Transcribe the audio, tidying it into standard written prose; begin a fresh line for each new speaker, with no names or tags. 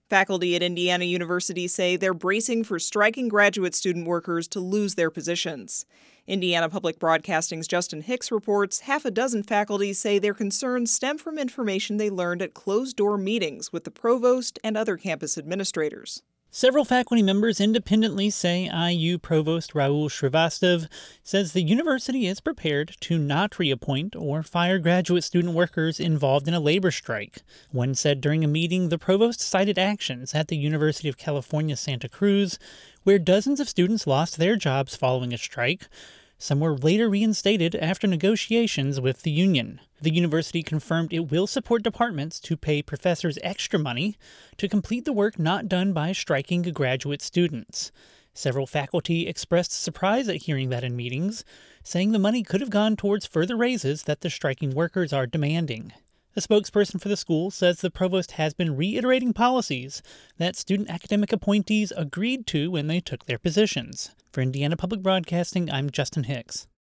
Faculty at Indiana University say they're bracing for striking graduate student workers to lose their positions. Indiana Public Broadcasting's Justin Hicks reports half a dozen faculty say their concerns stem from information they learned at closed-door meetings with the provost and other campus administrators.
Several faculty members independently say IU Provost Raul Srivastava says the university is prepared to not reappoint or fire graduate student workers involved in a labor strike. One said during a meeting the provost cited actions at the University of California, Santa Cruz, where dozens of students lost their jobs following a strike. Some were later reinstated after negotiations with the union. The university confirmed it will support departments to pay professors extra money to complete the work not done by striking graduate students. Several faculty expressed surprise at hearing that in meetings, saying the money could have gone towards further raises that the striking workers are demanding. A spokesperson for the school says the provost has been reiterating policies that student academic appointees agreed to when they took their positions. For Indiana Public Broadcasting, I'm Justin Hicks.